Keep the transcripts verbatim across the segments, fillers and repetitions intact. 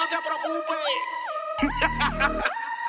te preocupes.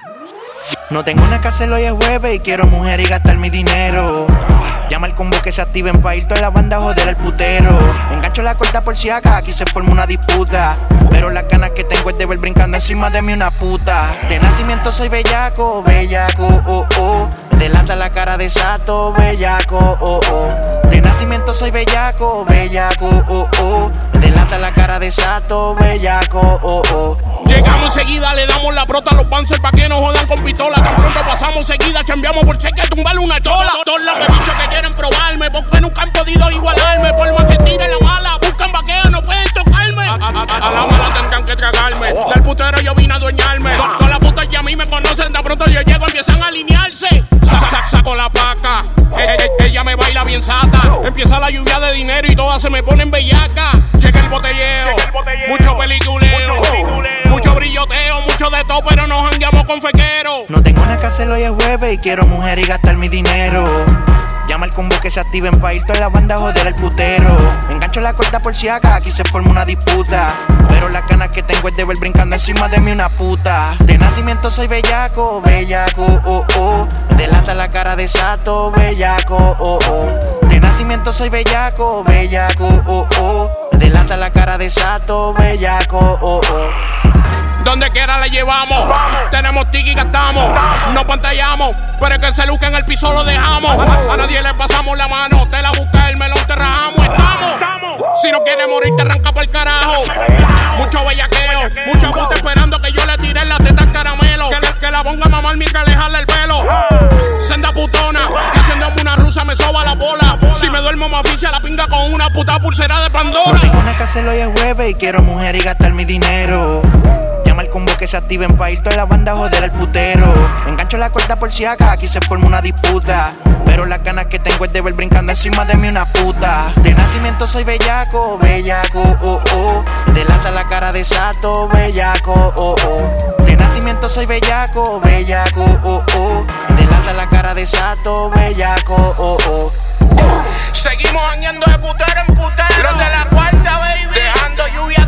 No tengo una casa, hoy es jueves y quiero mujer y gastar mi dinero. Llama al combo que se activen pa' ir toda la banda a joder al putero. Engancho la cuerda por si acá, aquí se forma una disputa. Pero las ganas que tengo es de ver brincando encima de mí una puta. De nacimiento soy bellaco, bellaco, oh, oh. Me delata la cara de sato, bellaco, oh, oh. De nacimiento soy bellaco, bellaco, oh, oh. Me delata la cara de sato, bellaco, oh, oh. Llegamos enseguida, le damos la brota a los bouncers pa' que no jodan con pistola. Tan pronto pasamos seguida, chambeamos por cheque, tumbarle una chola. Todos los bichos que quieren probarme, porque nunca han podido igualarme. Por más que tire la mala, buscan vaqueo, no pueden tocarme. A, a, a, a la mala tendrán que tragarme. Del putero yo vine a adueñarme. Todas las putas ya a mí me conocen, tan pronto yo llego empiezan a alinearse. Sac, saco la paca, ella, ella me baila bien sata. Empieza la lluvia de dinero y todas se me ponen bellaca. Llega el botelleo, Llega el botelleo mucho peliculeo, mucho peliculeo. Mucho brilloteo, mucho de todo, pero nos jangueamos con fequero. No tengo una casa, hoy es jueves y quiero mujer y gastar mi dinero. Llama al combo que se activen pa' ir toda la banda a joder al putero. Engancho la cuerda por si acá, aquí se forma una disputa. Pero las ganas que tengo es de ver brincando encima de mí una puta. De nacimiento soy bellaco, bellaco, oh, oh. Me delata la cara de sato, bellaco, oh, oh. De nacimiento soy bellaco, bellaco, oh, oh. Me delata la cara de sato, bellaco, oh, oh. Donde quiera la llevamos, vamos. Tenemos tiki y gastamos, vamos. No pantallamos, pero es que se luque en el piso lo dejamos. A, a nadie le pasamos la mano, te la busca el melón, te rajamos, estamos. Si no quieres morir, te arranca pa'l carajo. Mucho bellaqueo, mucha puta esperando que yo le tire la teta al caramelo. Que, le, que la ponga a mamar mientras le jale el pelo. Senda putona, que haciéndome una rusa me soba la bola. Si me duermo me aficia la pinga con una puta pulsera de Pandora. No tengo una casa, hoy es jueves y quiero mujer y gastar mi dinero. Llama al combo que se activen pa' ir toda la banda a joder al putero. Engancho la cuerda por si acá, aquí se forma una disputa. Pero las ganas que tengo es de ver brincando encima de mí una puta. De nacimiento soy bellaco, bellaco, oh, oh. Me delata la cara de sato, bellaco, oh, oh. De nacimiento soy bellaco, bellaco, oh, oh. Me delata la cara de sato, bellaco, oh, oh. Seguimos jangueando de putero en putero. Los de la cuarta, baby. Dejando lluvia